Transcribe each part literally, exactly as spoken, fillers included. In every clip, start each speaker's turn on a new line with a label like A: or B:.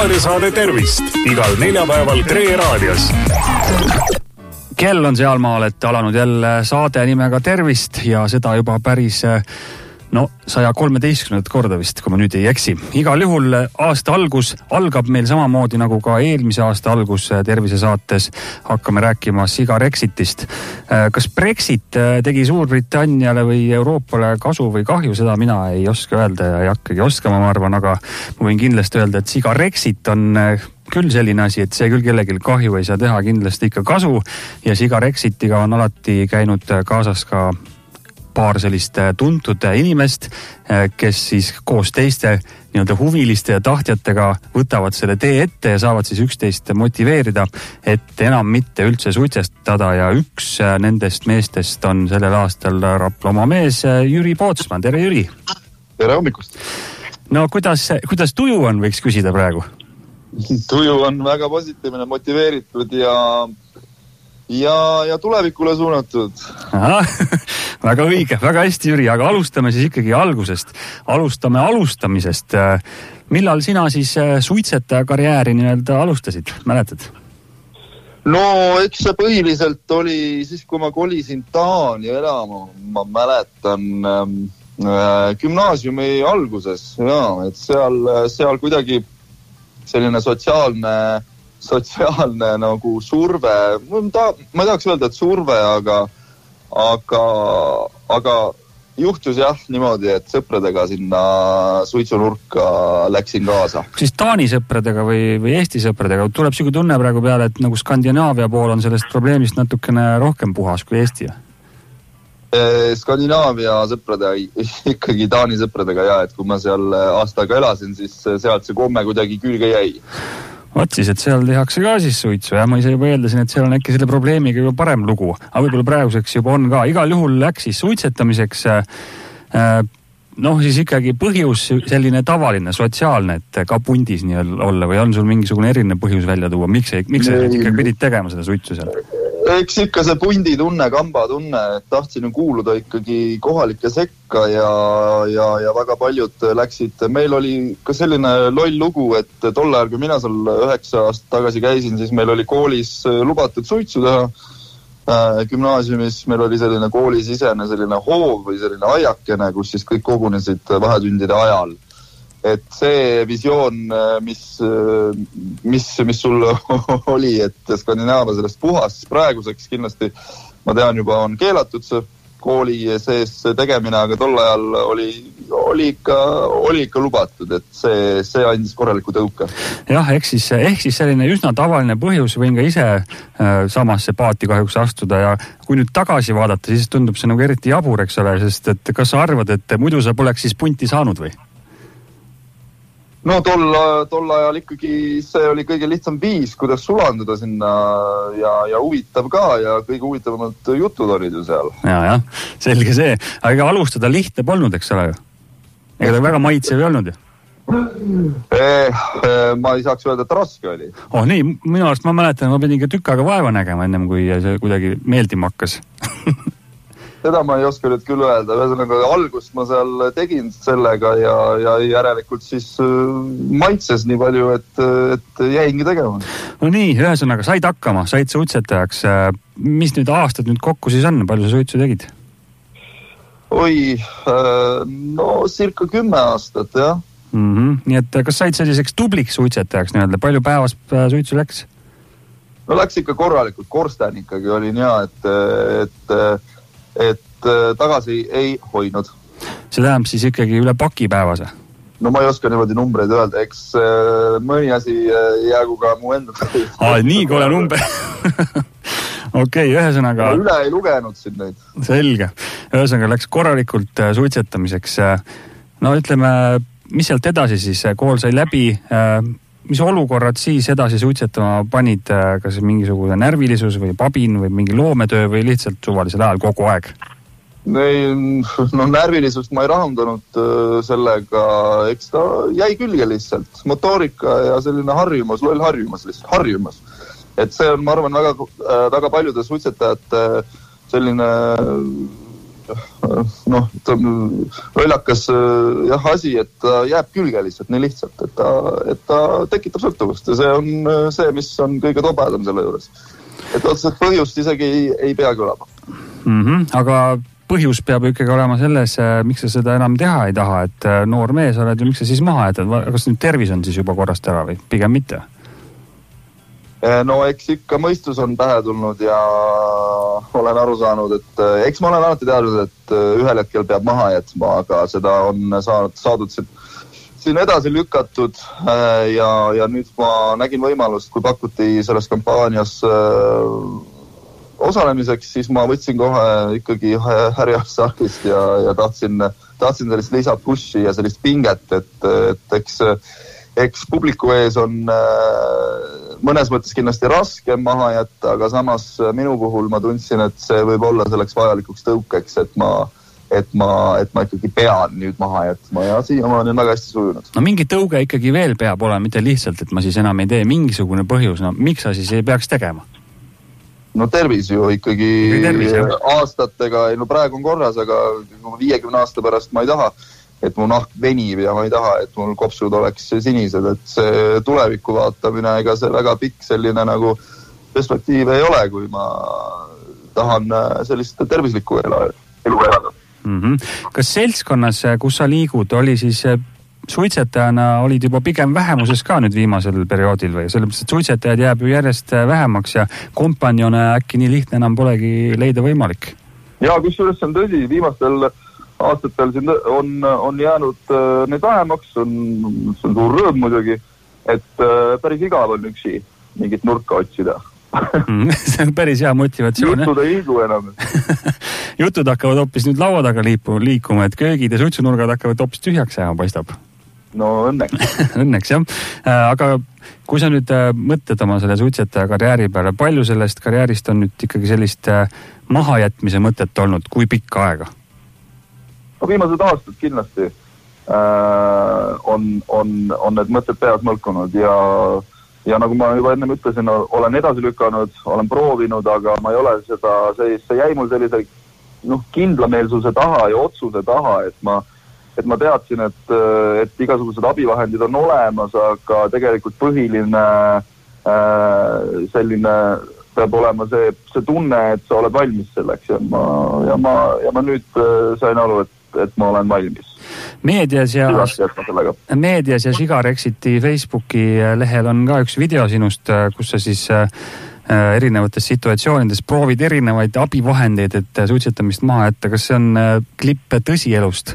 A: raadiosaade Tervist igal neljapäeval Tre raadios. Kell on sealmaal, et alanud jälle saade nimega Tervist ja seda juba päris no saja kolmeteistkümnendat korda vist, kui ma nüüd ei eksi. Igal juhul aasta algus algab meil samamoodi nagu ka eelmise aasta algus tervisesaates. Hakkame rääkima sigarexitist. Kas Brexit tegi Suurbritanniale või Euroopale kasu või kahju, seda mina ei oska öelda ja ei hakkagi oskama, ma arvan, aga ma võin kindlasti öelda, et sigarexit on küll selline asi, et see küll kellelgi kahju ei saa teha, kindlasti ikka kasu ja sigarexitiga on alati käinud kaasas ka paar sellist tuntud inimest, kes siis koos teiste nii-öelda huviliste ja tahtjatega võtavad selle tee ette ja saavad siis üksteist motiveerida, et enam mitte üldse suitsestada ja üks nendest meestest on sellel aastal Rapla oma mees Jüri Pootsman. Tere Jüri!
B: Tere hommikust!
A: No kuidas, kuidas tuju on, võiks küsida praegu?
B: Tuju on väga positiivne, motiveeritud ja ja, ja tulevikule suunatud.
A: Aha, väga õige, väga hästi Jüri, aga alustame siis ikkagi algusest. Alustame alustamisest. Millal sina siis suitsetaja karjääri nii-öelda alustasid, mäletad?
B: No eks see põhiliselt oli siis, kui ma kolisin Taani elama, ma mäletan ähm, gümnaasiumi alguses, ja, et seal, seal kuidagi selline sotsiaalne sotsiaalne nagu surve, ta, ma ei tahaks öelda, et surve, aga, aga, aga juhtus jah niimoodi, et sõpradega sinna suitsunurka läksin kaasa.
A: Siis Taani sõpradega või, või Eesti sõpradega tuleb siuke tunne praegu peale, et nagu Skandinaavia pool on sellest probleemist natukene rohkem puhas kui Eesti?
B: Skandinaavia sõprade, ikkagi Taani sõpradega ja, et kui ma seal aastaga elasin, siis sealt see komme kuidagi külge jäi.
A: Vaat siis, et seal tehakse ka siis suitsu ja ma ise juba eeldasin, et seal on äkki selle probleemiga juba parem lugu, aga võib-olla praeguseks juba on ka. Igal juhul läks siis suitsetamiseks, noh siis ikkagi põhjus selline tavaline, sotsiaalne, et ka pundis nii olla või on sul mingisugune eriline põhjus välja tuua? Miks, miks sa ikka pidid tegema seda suitsu seal?
B: Eks ikka see pundi tunne, kamba tunne, et tahtsin kuuluda ikkagi kohalike sekka ja, ja, ja väga paljud läksid. Meil oli ka selline loll lugu, et tol ajal, kui mina seal üheksa aastat tagasi käisin, siis meil oli koolis lubatud suitsu teha. Gümnaasiumis meil oli selline koolisisene selline hoov või selline aiakene, kus siis kõik kogunesid vahetundide ajal. Et see visioon, mis, mis, mis sul oli, et Skandinaavia sellest puhas, praeguseks kindlasti, ma tean juba, on keelatud see kooli sees tegemine, aga tol ajal oli, oli, ikka, oli ikka lubatud, et see, see andis korraliku tõuke.
A: Jah, ehk siis, ehk siis selline üsna tavaline põhjus, võin ka ise äh, samasse paati kahjuks astuda ja kui nüüd tagasi vaadata, siis tundub see nagu eriti jabur, eks ole, sest et kas sa arvad, et muidu sa poleks siis punti saanud või?
B: No tol, tol ajal ikkagi see oli kõige lihtsam viis, kuidas sulanduda sinna ja, ja huvitav ka ja kõige huvitavamad jutud olid ju seal.
A: Ja, jah, selge see. Aga alustada lihtne polnud, eks ole ju? Ega ta väga maitsev ei olnud ju?
B: Eh, eh, ma ei saaks öelda, et raske oli.
A: Oh nii, minu arust ma mäletan, ma pidin ka tükkaga vaeva nägema ennem, kui see kuidagi meeldima hakkas.
B: Seda ma ei oska nüüd küll öelda. Ühesõnaga algust ma seal tegin sellega ja, ja järelikult siis maitses nii palju, et, et jäingi tegema.
A: No nii, ühesõnaga said hakkama, said suitsetajaks. Mis nüüd aastad nüüd kokku siis on? Palju sa suitsu tegid?
B: Oi, no circa kümme aastat, jah.
A: Mm-hmm. Nii et kas said selliseks tubliks suitsetajaks nii-öelda? Palju päevas suitsu läks?
B: No läks ikka korralikult. Korsten ikkagi oli nii, et, et et tagasi ei hoidnud.
A: See tähendab siis ikkagi üle paki päevase?
B: No ma ei oska niimoodi numbreid öelda, eks mõni asi jäägu ka mu enda.
A: Aa, nii kole number. Okei, ühesõnaga...
B: Ma üle ei lugenud siin neid.
A: Selge. Ühesõnaga läks korralikult suitsetamiseks. No ütleme, mis sealt edasi siis? Kool sai läbi... Mis olukorrad siis edasi suitsetama panid, kas mingisugune närvilisus või pabin või mingi loometöö või lihtsalt suvalisel ajal kogu aeg?
B: No närvilisust ma ei rahandanud sellega, eks ta jäi külge lihtsalt. Motoorika ja selline harjumus, loll harjumus lihtsalt, harjumus. Et see on, ma arvan, väga, väga paljude suitsetajate selline noh, lollakas jah, asi, et ta jääb külge lihtsalt nii lihtsalt, et ta, et ta tekitab sõltuvust ja see on see, mis on kõige tobedam selle juures. Et otseselt põhjust isegi ei, ei peagi olema.
A: Mm-hmm, aga põhjus peab ikkagi olema selles, miks sa seda enam teha ei taha, et noor mees oled ja miks sa siis maha jätad? Kas nüüd tervis on siis juba korrast ära või pigem mitte?
B: No eks ikka mõistus on pähe tulnud ja olen aru saanud, et eks ma olen alati teadnud, et ühel hetkel peab maha jätma, aga seda on saanud, saadud siin edasi lükatud ja, ja nüüd ma nägin võimalust, kui pakuti selles kampaanias osalemiseks, siis ma võtsin kohe ikkagi härjasarvist ja, ja tahtsin, tahtsin sellist lisapushi ja sellist pinget, et, et eks eks publiku ees on mõnes mõttes kindlasti raske maha jätta, aga samas minu puhul ma tundsin, et see võib olla selleks vajalikuks tõukeks, et ma, et ma, et ma ikkagi pean nüüd maha jätma ja siiamaani on väga hästi sujunud.
A: No mingi tõuge ikkagi veel peab olema, mitte lihtsalt, et ma siis enam ei tee mingisugune põhjus. No miks sa siis ei peaks tegema?
B: No tervis ju ikkagi tervis, aastatega, no praegu on korras, aga viiekümne aasta pärast ma ei taha, et mu nahk venib ja ma ei taha, et mul kopsud oleks sinised, et see tuleviku vaatamine, ega see väga pikk selline nagu perspektiiv ei ole, kui ma tahan sellist tervislikku elu elada.
A: Mm-hmm. Kas seltskonnas, kus sa liigud, oli siis suitsetajana olid juba pigem vähemuses ka nüüd viimasel perioodil või? Sellepärast, et suitsetajad jääb ju järjest vähemaks ja kompanjone äkki nii lihtne enam polegi leida võimalik?
B: Ja, kusjuures on tõsi, viimastel aastatel siin on, on jäänud neid vähemaks, on, see on suur rõõm muidugi, et päris igav on üksi mingit nurka otsida.
A: See on päris hea motivatsioon.
B: Jutud ei iigu enam.
A: Jutud hakkavad hoopis nüüd laua taga liikuma, et köögid ja suitsunurgad hakkavad hoopis tühjaks jääma, paistab.
B: No õnneks.
A: Õnneks, jah. Aga kui sa nüüd mõtled oma selle suitsetaja karjääri peale, palju sellest karjäärist on nüüd ikkagi sellist mahajätmise mõtet olnud, kui pikka aega?
B: No viimased aastad kindlasti äh, on, on, on need mõtted peas mõlkunud ja, ja nagu ma juba ennem ütlesin, olen edasi lükanud, olen proovinud, aga ma ei ole seda, see, see jäi mul sellise noh, kindlameelsuse taha ja otsuse taha, et ma, et ma teadsin, et, et igasugused abivahendid on olemas, aga tegelikult põhiline äh, selline peab olema see, see tunne, et sa oled valmis selleks ja ma, ja ma, ja ma nüüd sain aru, et et ma olen valmis.
A: Meedias ja, meedias ja Sigarexiti Facebooki lehel on ka üks video sinust, kus sa siis erinevates situatsioonides proovid erinevaid abivahendeid, et suitsetamist maha jätta. Kas see on klipp tõsielust?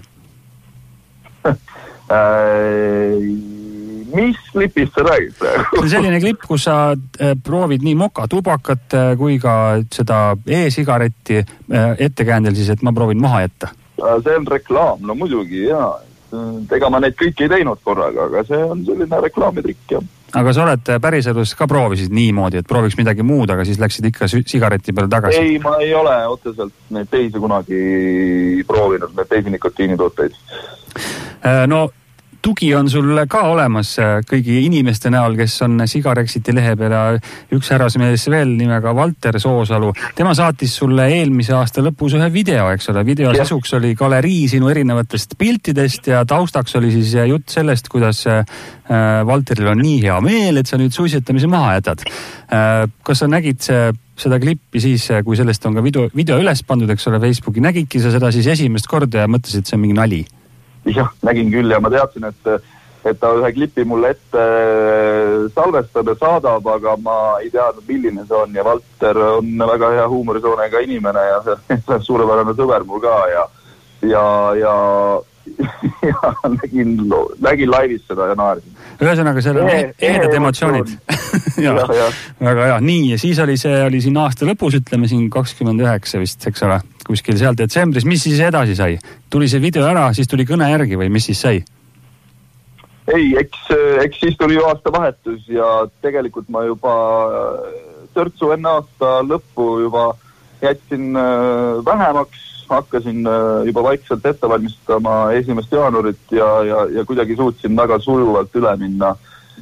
B: Mis klipist sa räägid?
A: See on selline klipp, kus sa proovid nii mokatubakat kui ka seda e-sigaretti ettekäändel siis, et ma proovin maha jätta.
B: See on reklaam, no muidugi, jaa. Ega ma neid kõik ei teinud korraga, aga see on selline reklaamitrikk, jah.
A: Aga sa oled päriselus ka proovisid niimoodi, et prooviks midagi muud, aga siis läksid ikka sigareti peale tagasi?
B: Ei, ma ei ole otseselt neid teisi kunagi proovinud, neid teisi nikotiinitooteid.
A: No tugi on sul ka olemas kõigi inimeste näol, kes on Sigarexiti lehe peale. Üks härrasmees veel nimega Valter Soosalu. Tema saatis sulle eelmise aasta lõpus ühe video, eks ole. Video sisuks oli galerii sinu erinevatest piltidest ja taustaks oli siis jutt sellest, kuidas Valteril on nii hea meel, et sa nüüd suitsetamise maha jätad. Kas sa nägid see, seda klippi siis, kui sellest on ka video, video üles pandud, eks ole, Facebooki, nägidki sa seda siis esimest korda ja mõtlesid, et see on mingi nali?
B: Jah, nägin küll ja ma teadsin, et, et ta ühe klipi mulle ette salvestab ja saadab, aga ma ei teadnud, milline see on ja Valter on väga hea huumorisoonega inimene ja see on suurepärane sõber mul ka ja, ja, ja, ja nägin, nägin laivis seda ja naarsin.
A: Ühesõnaga, seal on e ehedad emotsioonid. ja, ja, ja. Väga hea. Nii, ja siis oli see, oli siin aasta lõpus, ütleme siin kakskümmend üheksa vist, eks ole, kuskil seal detsembris. Mis siis edasi sai? Tuli see video ära, siis tuli kõne järgi või mis siis sai?
B: Ei, eks, eks siis tuli ju aasta vahetus ja tegelikult ma juba törtsu enne aasta lõppu juba jätsin vähemaks, hakkasin juba vaikselt ette valmistama esimest jaanuarit ja, ja, ja kuidagi suutsin väga sujuvalt üle minna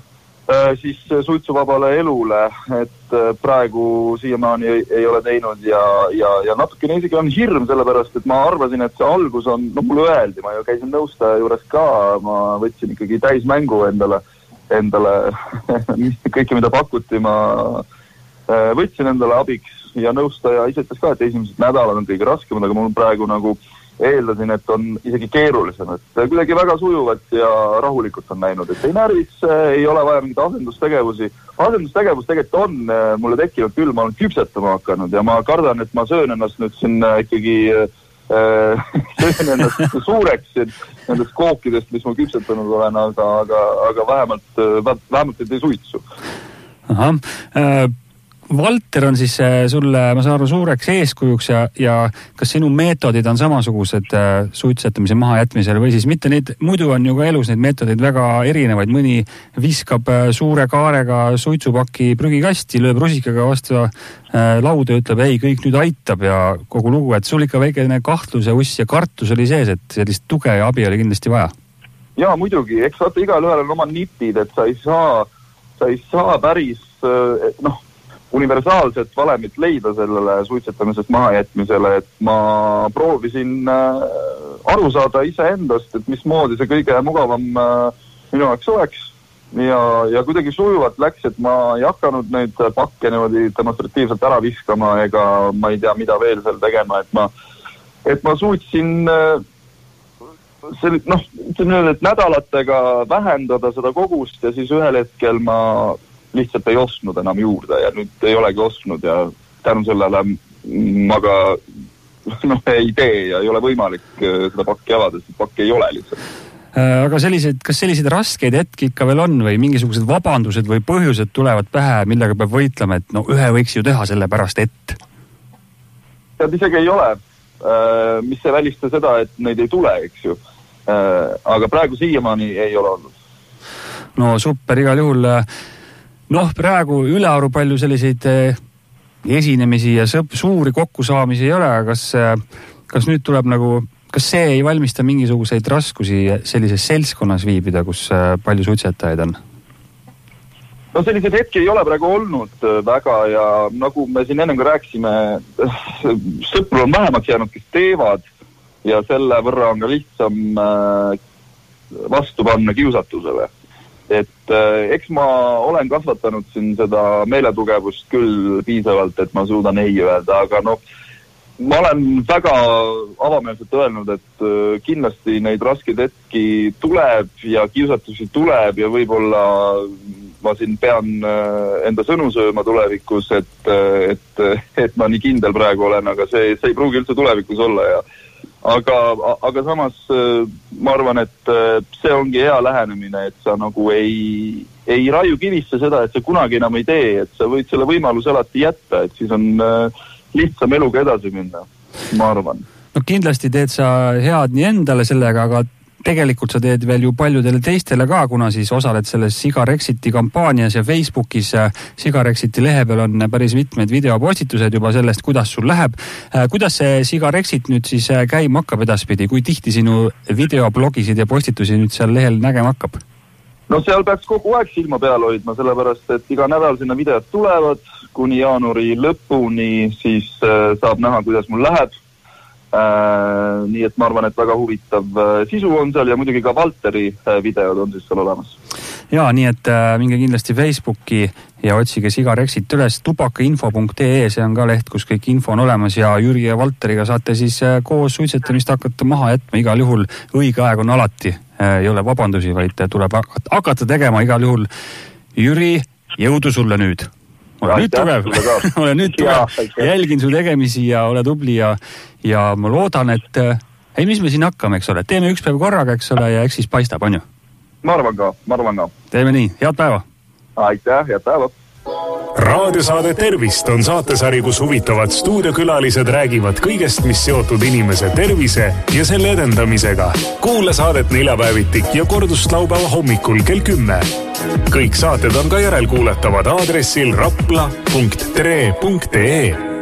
B: siis suitsuvabale elule, et praegu siiamaani ei, ei ole teinud ja, ja, ja natukene isegi on hirm sellepärast, et ma arvasin, et see algus on, no mulle öeldi, ma ju käisin nõustaja juures ka, ma võtsin ikkagi täismängu endale, endale kõike, mida pakuti, ma võtsin endale abiks ja nõustaja ise ütles ka, et esimesed nädalad on kõige raskemad, aga mul praegu nagu eeldasin, et on isegi keerulisem, et kuidagi väga sujuvalt ja rahulikult on näinud, et ei närvis, ei ole vaja mingit asendustegevusi. Asendustegevus tegelikult on mulle tekkinud küll, ma olen küpsetama hakanud ja ma kardan, et ma söön ennast nüüd siin ikkagi äh, söön ennast suureks nendest kookidest, mis ma küpsetanud olen, aga, aga, aga vähemalt, vähemalt et ei suitsu.
A: Aha, äh... Valter on siis sulle, ma saan aru, suureks eeskujuks ja, ja kas sinu meetodid on samasugused suitsetamise mahajätmisel või siis mitte neid, muidu on ju ka elus neid meetodeid väga erinevaid, mõni viskab suure kaarega suitsupaki prügikasti, lööb rusikaga vastu lauda ja ütleb, ei, kõik nüüd aitab ja kogu lugu, et sul ikka väikene kahtluse uss ja kartus oli sees, et sellist tuge ja abi oli kindlasti vaja.
B: Jaa, muidugi, eks vaata igal ühel on oma nipid, et sa ei saa, sa ei saa päris, noh, universaalset valemit leida sellele suitsetamisest mahajätmisele, et ma proovisin aru saada iseendast, et mismoodi see kõige mugavam minu jaoks oleks ja, ja kuidagi sujuvalt läks, et ma ei hakanud neid pakke niimoodi demonstratiivselt ära viskama ega ma ei tea, mida veel seal tegema, et ma, et ma suutsin see, noh, et nädalatega vähendada seda kogust ja siis ühel hetkel ma lihtsalt ei ostnud enam juurde ja nüüd ei olegi ostnud ja tänu sellele ma ka noh, ei tee ja ei ole võimalik seda pakki avada, sest pakki ei ole lihtsalt.
A: Aga sellised, kas sellised raskeid hetki ikka veel on või mingisugused vabandused või põhjused tulevad pähe, millega peab võitlema, et no ühe võiks ju teha selle pärast, et?
B: Tead, isegi ei ole. Mis see välista seda, et neid ei tule, eks ju. Aga praegu siiamaani ei ole olnud.
A: No super, igal juhul. Noh, praegu ülearu palju selliseid esinemisi ja sõp, suuri kokkusaamisi ei ole, kas, kas nüüd tuleb nagu, kas see ei valmista mingisuguseid raskusi sellises seltskonnas viibida, kus palju suitsetajaid on?
B: No sellised hetki ei ole praegu olnud väga ja nagu me siin ennem ka rääkisime, sõpru on vähemaks jäänud, kes teevad ja selle võrra on ka lihtsam vastu panna kiusatusele. Et äh, eks ma olen kasvatanud siin seda meeletugevust küll piisavalt, et ma suudan ei öelda, aga noh, ma olen väga avameelselt öelnud, et äh, kindlasti neid raskeid hetki tuleb ja kiusatusi tuleb ja võib-olla ma siin pean äh, enda sõnu sööma tulevikus, et, et, et ma nii kindel praegu olen, aga see, see ei pruugi üldse tulevikus olla ja Aga, aga samas ma arvan, et see ongi hea lähenemine, et sa nagu ei, ei raiu kivisse seda, et sa kunagi enam ei tee, et sa võid selle võimaluse alati jätta, et siis on lihtsam eluga edasi minna, ma arvan.
A: No kindlasti teed sa head nii endale sellega, aga tegelikult sa teed veel ju paljudele teistele ka, kuna siis osaled selles Sigarexiti kampaanias ja Facebookis. Sigarexiti lehe peal on päris mitmed videopostitused juba sellest, kuidas sul läheb. Kuidas see Sigarexit nüüd siis käima hakkab edaspidi? Kui tihti sinu videoblogisid ja postitusi nüüd seal lehel nägema hakkab?
B: No seal peaks kogu aeg silma peal hoidma, sellepärast, et iga nädal sinna videod tulevad kuni jaanuari lõpuni, siis saab näha, kuidas mul läheb. Äh, nii et ma arvan, et väga huvitav sisu on seal ja muidugi ka Valteri videod on siis seal olemas.
A: Jaa, nii et äh, minge kindlasti Facebooki ja otsige Sigarexit üles tubakainfo punkt ee, see on ka leht, kus kõik info on olemas ja Jüri ja Valteriga saate siis äh, koos suitsetamist hakata maha jätma. Igal juhul õige aeg on alati, äh, ei ole vabandusi, vaid tuleb hakata tegema igal juhul. Jüri, jõudu sulle nüüd! Ole nüüd tugev, ole nüüd tugev, jälgin su tegemisi ja ole tubli ja, ja ma loodan, et ei, mis me siin hakkame, eks ole, teeme üks päev korraga, eks ole, ja eks siis paistab, on ju?
B: Ma arvan ka, ma arvan ka.
A: Teeme nii, head päeva!
B: Aitäh, head päeva!
C: Raadiosaade Tervist on saatesari, kus huvitavad stuudiokülalised räägivad kõigest, mis seotud inimese tervise ja selle edendamisega. Kuula saadet neljapäevitik ja kordust laupäeva hommikul kell kümme. Kõik saated on ka järelkuuletavad aadressil rapla punkt tre punkt ee.